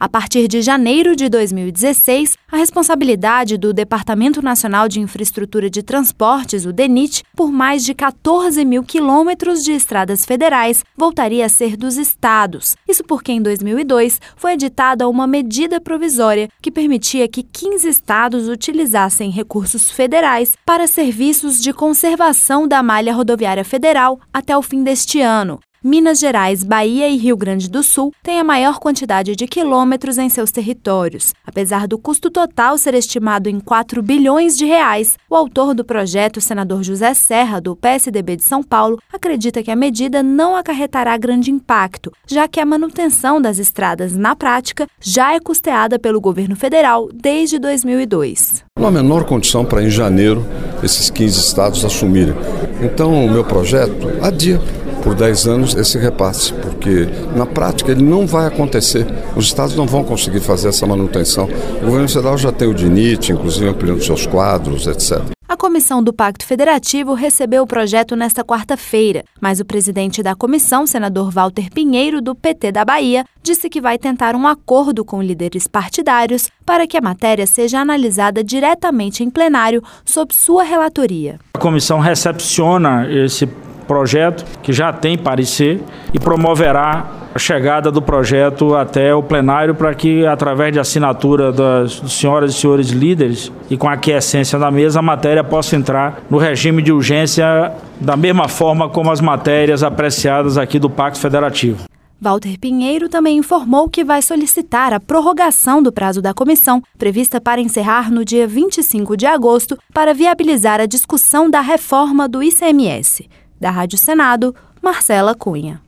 A partir de janeiro de 2016, a responsabilidade do Departamento Nacional de Infraestrutura de Transportes, o DENIT, por mais de 14 mil quilômetros de estradas federais, voltaria a ser dos estados. Isso porque, em 2002, foi editada uma medida provisória que permitia que 15 estados utilizassem recursos federais para serviços de conservação da malha rodoviária federal até o fim deste ano. Minas Gerais, Bahia e Rio Grande do Sul têm a maior quantidade de quilômetros em seus territórios. Apesar do custo total ser estimado em 4 bilhões de reais, o autor do projeto, o senador José Serra, do PSDB de São Paulo, acredita que a medida não acarretará grande impacto, já que a manutenção das estradas, na prática, já é custeada pelo governo federal desde 2002. Não há a menor condição para, em janeiro, esses 15 estados assumirem. Então, o meu projeto adia por 10 anos esse repasse, porque na prática ele não vai acontecer. Os estados não vão conseguir fazer essa manutenção. O governo federal já tem o DENIT, inclusive ampliando seus quadros, etc. A comissão do Pacto Federativo recebeu o projeto nesta quarta-feira, mas o presidente da comissão, senador Walter Pinheiro, do PT da Bahia, disse que vai tentar um acordo com líderes partidários para que a matéria seja analisada diretamente em plenário sob sua relatoria. A comissão recepciona esse projeto, que já tem parecer, e promoverá a chegada do projeto até o plenário para que, através de assinatura das senhoras e senhores líderes e com a aquiescência da mesa, a matéria possa entrar no regime de urgência da mesma forma como as matérias apreciadas aqui do Pacto Federativo. Walter Pinheiro também informou que vai solicitar a prorrogação do prazo da comissão, prevista para encerrar no dia 25 de agosto, para viabilizar a discussão da reforma do ICMS. Da Rádio Senado, Marcela Cunha.